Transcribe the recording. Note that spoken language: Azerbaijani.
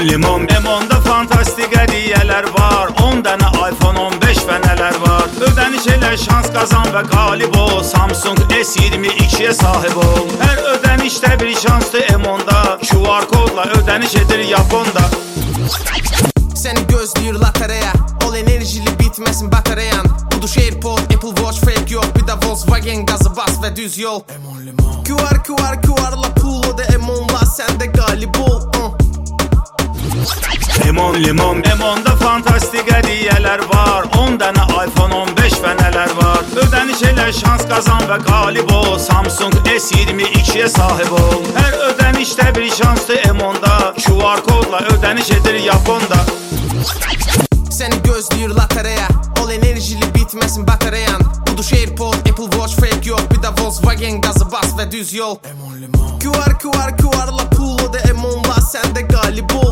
limon Emonda fantastik hədiyələr var 10 dənə iPhone 15 və nələr var Ödəniş elə şans qazan və qalib ol Samsung S22'ye sahib ol Hər ödənişdə bir şansdır Emonda QR kodla ödəniş edir Yaponda Səni gözləyir lotereya Ol enerjili bitməsin batareyan Uduş Airpod, Apple Watch fake yox Bir də Volkswagen qazı bas və düz yol Emon limon QR'la pul o da Emonla səndə qalib ol Emon limon Emonda fantastik hədiyələr var 10 dənə iPhone 15 və nələr var Ödəniş elə şans qazan və qalib ol Samsung S22'ye sahib ol Hər ödənişdə bir şansdır Emonda QR kodla ödəniş edir Yaponda Səni gözləyir lotereya Ol enerjili bitməsin batareyan Uduş Airpod, Apple Watch fake yox Bir də Volkswagen qazı bas və düz yol Emon limon QR'la pul o da Emonla səndə qalib ol